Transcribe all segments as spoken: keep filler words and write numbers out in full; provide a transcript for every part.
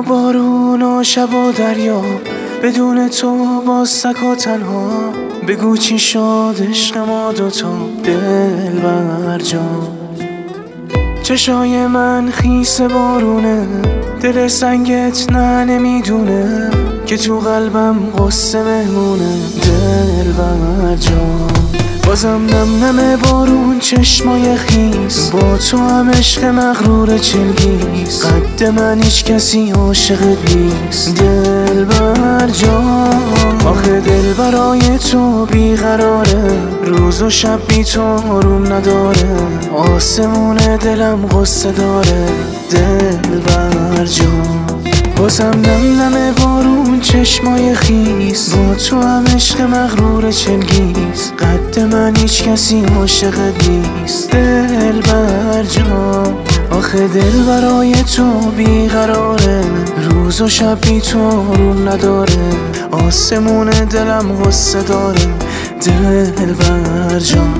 و بارون و شب و دریا، بدون تو با سکا تنها. بگو چی شد عشق ما دوتا دلبر جان. چشای من خیس بارونه، دل سنگت نه نمیدونه که تو قلبم غصه مهمونه دلبر جان. بازم نم نم بارون چشمای خیس، با تو هم عشق مغرور چلگیز. قد من هیچ کسی عاشقت نیست دلبر جان. آخه دل برای تو بیقراره، روز و شب بی تو آروم نداره. آسمون دلم غصه داره دلبر جان. بازم نم نم بارون چشمای خیس، با تو هم عشق مغرور چلگیز. قد من هیچ کسی عاشقت نیست دلبر جان. آخه دل برای تو بیقراره، روز و شب بی تو آروم نداره. آسمون دلم غصه داره دلبر جان.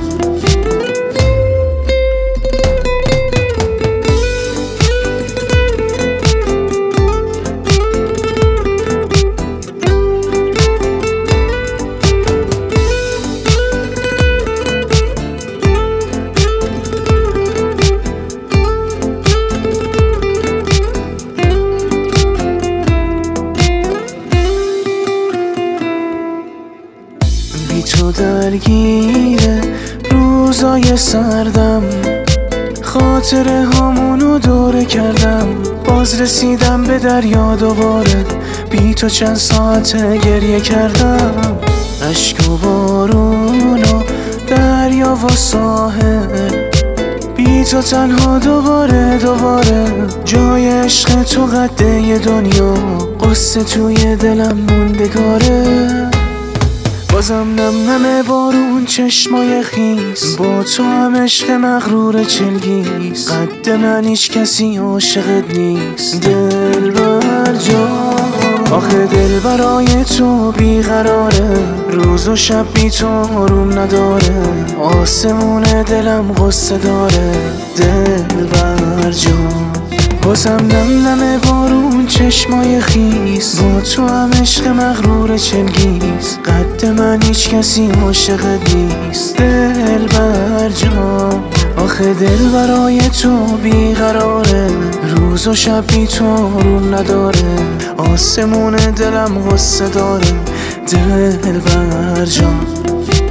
بی تو درگیره روزای سردم، خاطره همونو دوره کردم. باز رسیدم به دریا دوباره، بی تو چند ساعت گریه کردم. اشک و بارون و دریا و ساحل، بی تو تنها دوباره دوباره. جای عشق تو قده دنیا، قصه توی دلم موندگاره. بازم نم نم بارون چشمای خیس، با تو هم عشق مغرور چلگیز. قد من هیچ کسی عاشقت نیست دلبر جان. آخه دل برای تو بیقراره، روز و شب بی تو آروم نداره. آسمون دلم غصه داره دلبر جان. بازم نم نم بارون چشمای خیس، با تو هم عشق مغرور چلگیز. قد من هیچ کسی عاشقت نیست دلبر جان. آخه دل برای تو بیقراره، روز و شب بی تو آروم نداره. آسمون دلم غصه داره دلبر جان.